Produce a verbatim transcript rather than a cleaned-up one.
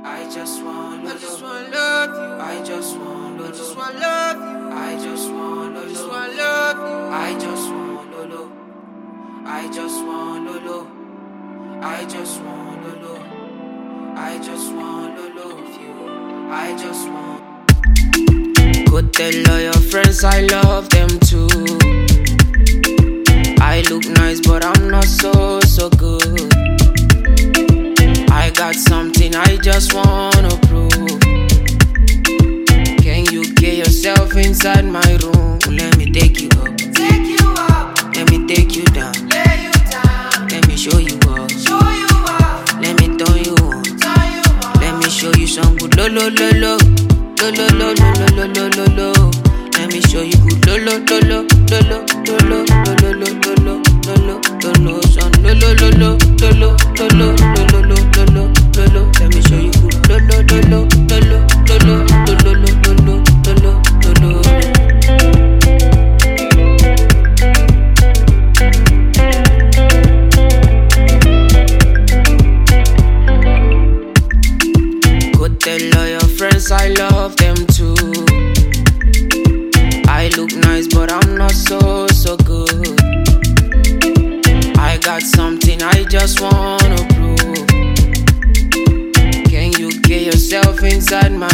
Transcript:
I just want I just wanna love you. I just want I just wanna love you. I just want I just wanna love you. I just want Lolo. I just want Lolo. I just want Lolo. I just want Lolo of you. I just want. Go tell all your friends I love them too. I look nice, but I'm not so, so good. I got something I just wanna prove. Can you get yourself inside my room? Let me take you up. Take you up. Let me take you down. Lay you down. Let me show you up. Show you up. Let me turn you on. Turn you up. Let me show you some good lo lo lo lo. Lo lo lo lo lo lo lo lo lo. Let me show you good lo lo lo lo lo lo lo lo lo lo lo lo lo lo lo son lo lo lo lo lo lo lo lo lo lo lo lo lo. Let me show you good lo lo lo lo lo lo lo lo lo lo lo lo lo lo. Go tell all your friends I love them too. I look nice, but I'm not so, so good. I got something I just wanna prove. Can you get yourself inside my